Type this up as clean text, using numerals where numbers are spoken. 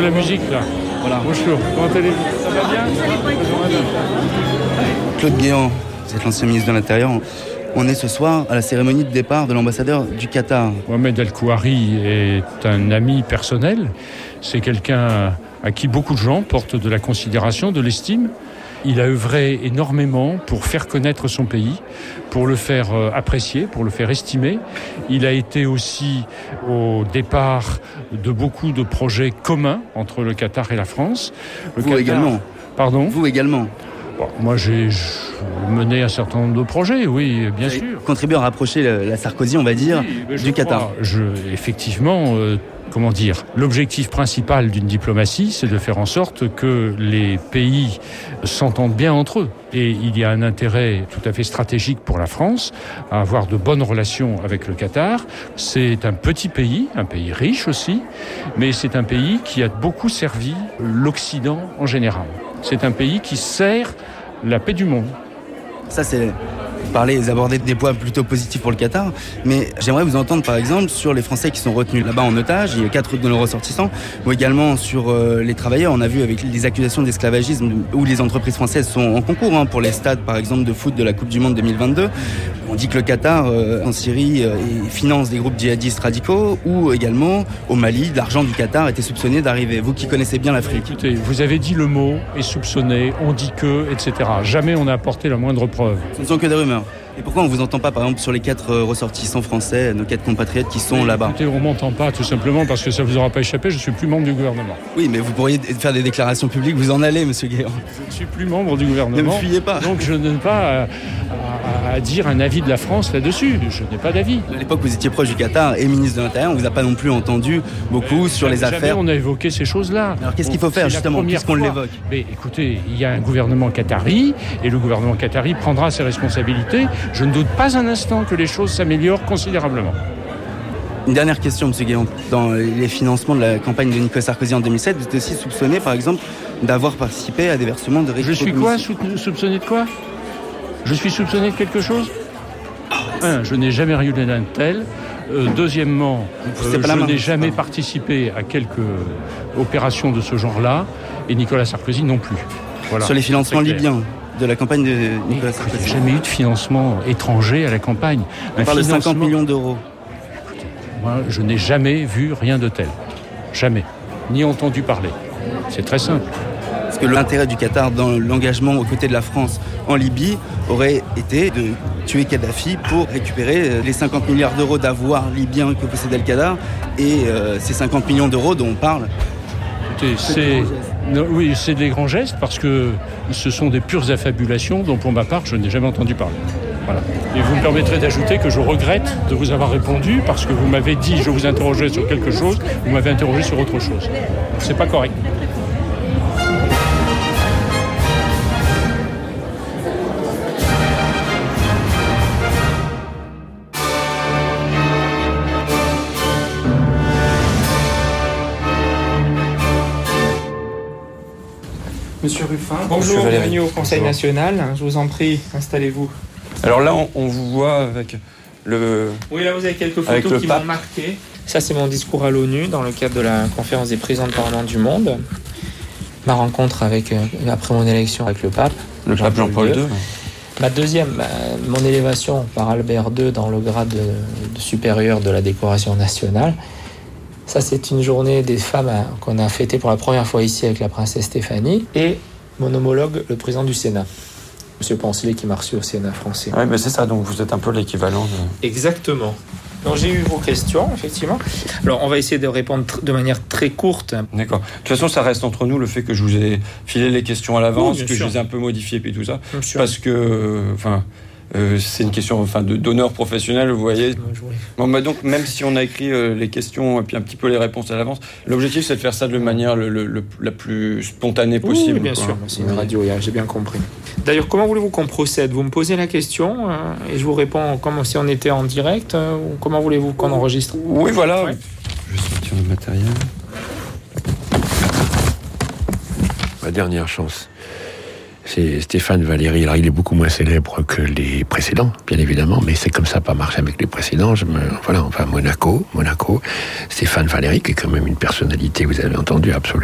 la musique là. Voilà. Bonjour, comment allez-vous? Ça va bien? Claude Guéant, vous êtes l'ancien ministre de l'Intérieur. On est ce soir à la cérémonie de départ de l'ambassadeur du Qatar. Mohamed El-Kouari est un ami personnel. C'est quelqu'un à qui beaucoup de gens portent de la considération, de l'estime. Il a œuvré énormément pour faire connaître son pays, pour le faire apprécier, pour le faire estimer. Il a été aussi au départ de beaucoup de projets communs entre le Qatar et la France. Vous également. Pardon ? Vous également. Bon, moi, j'ai mené un certain nombre de projets, oui, bien sûr. Contribuer à rapprocher la Sarkozy, on va dire, du Qatar. Effectivement, l'objectif principal d'une diplomatie, c'est de faire en sorte que les pays s'entendent bien entre eux. Et il y a un intérêt tout à fait stratégique pour la France à avoir de bonnes relations avec le Qatar. C'est un petit pays riche aussi, mais c'est un pays qui a beaucoup servi l'Occident en général. C'est un pays qui sert la paix du monde. Ça, c'est vous abordez des points plutôt positifs pour le Qatar, mais j'aimerais vous entendre par exemple sur les Français qui sont retenus là-bas en otage. Il y a 4 de nos ressortissants, ou également sur les travailleurs. On a vu avec les accusations d'esclavagisme où les entreprises françaises sont en concours pour les stades par exemple de foot de la Coupe du Monde 2022. On dit que le Qatar en Syrie finance des groupes djihadistes radicaux, ou également au Mali, l'argent du Qatar était soupçonné d'arriver. Vous qui connaissez bien l'Afrique. Écoutez, vous avez dit le mot est soupçonné, on dit que, etc. Jamais on n'a apporté la moindre preuve. Ce ne sont que des rumeurs. Et pourquoi on ne vous entend pas, par exemple, sur les 4 ressortissants français, nos 4 compatriotes qui sont là-bas ? Écoutez, on ne m'entend pas, tout simplement parce que ça ne vous aura pas échappé, je ne suis plus membre du gouvernement. Oui, mais vous pourriez faire des déclarations publiques, vous en allez, monsieur Guéant. Je ne suis plus membre du gouvernement. Ne me fuyez pas. Donc je n'ai pas à dire un avis de la France là-dessus. Je n'ai pas d'avis. À l'époque, vous étiez proche du Qatar et ministre de l'Intérieur, on ne vous a pas non plus entendu beaucoup sur les affaires. Jamais on a évoqué ces choses-là. Alors qu'est-ce qu'il faut faire, justement, puisqu'on l'évoque ? Mais écoutez, il y a un gouvernement qatari et le gouvernement qatari prendra ses responsabilités. Je ne doute pas un instant que les choses s'améliorent considérablement. Une dernière question, M. Guéant. Dans les financements de la campagne de Nicolas Sarkozy en 2007, vous êtes aussi soupçonné, par exemple, d'avoir participé à des versements de récupération. Je suis quoi ? Soupçonné de quoi ? Je suis soupçonné de quelque chose ? Je n'ai jamais rien d'un tel. Deuxièmement, je n'ai jamais participé à quelques opérations de ce genre-là, et Nicolas Sarkozy non plus. Voilà. Sur les financements libyens de la campagne de Nicolas Sarkozy. Il n'y a jamais eu de financement étranger à la campagne. On parle de 50 millions d'euros. Écoutez, moi, je n'ai jamais vu rien de tel. Jamais. Ni entendu parler. C'est très simple. Parce que l'intérêt du Qatar dans l'engagement aux côtés de la France en Libye aurait été de tuer Kadhafi pour récupérer les 50 milliards d'euros d'avoirs libyens que possédait le Qatar et ces 50 millions d'euros dont on parle. Écoutez, c'est des grands gestes parce que ce sont des pures affabulations dont pour ma part je n'ai jamais entendu parler. Voilà. Et vous me permettrez d'ajouter que je regrette de vous avoir répondu parce que vous m'avez dit je vous interrogeais sur quelque chose, vous m'avez interrogé sur autre chose. C'est pas correct. Monsieur Ruffin, bonjour, bienvenue au Conseil national. Je vous en prie, installez-vous. Alors là, on vous voit avec le... Oui, là, vous avez quelques photos qui m'ont marqué. Ça, c'est mon discours à l'ONU dans le cadre de la conférence des présidents de Parlement du monde. Ma rencontre après mon élection avec le pape. Le pape Jean-Paul II. Mon élévation par Albert II dans le grade de supérieur de la décoration nationale. Ça, c'est une journée des femmes qu'on a fêtée pour la première fois ici avec la princesse Stéphanie. Et mon homologue, le président du Sénat, M. Poncelet, qui m'a reçu au Sénat français. Oui, mais c'est ça, donc vous êtes un peu l'équivalent de... Exactement. Donc j'ai eu vos questions, effectivement. Alors, on va essayer de répondre de manière très courte. D'accord. De toute façon, ça reste entre nous, le fait que je vous ai filé les questions à l'avance, oui, que sûr. je les ai un peu modifiées et tout ça. Bien sûr. Parce que... c'est une question d'honneur professionnel, vous voyez. Bon, bah donc, même si on a écrit les questions et puis un petit peu les réponses à l'avance, l'objectif, c'est de faire ça de manière la plus spontanée possible. Oui, bien sûr. C'est une radio, j'ai bien compris. D'ailleurs, comment voulez-vous qu'on procède ? Vous me posez la question et je vous réponds comme si on était en direct ou comment voulez-vous qu'on enregistre ? Oui, voilà. Ouais. Je vais sortir le matériel. Ma dernière chance. C'est Stéphane Valéry. Alors, il est beaucoup moins célèbre que les précédents, bien évidemment, mais c'est comme ça, pas marché avec les précédents. Monaco. Stéphane Valéry, qui est quand même une personnalité, vous avez entendu, absolument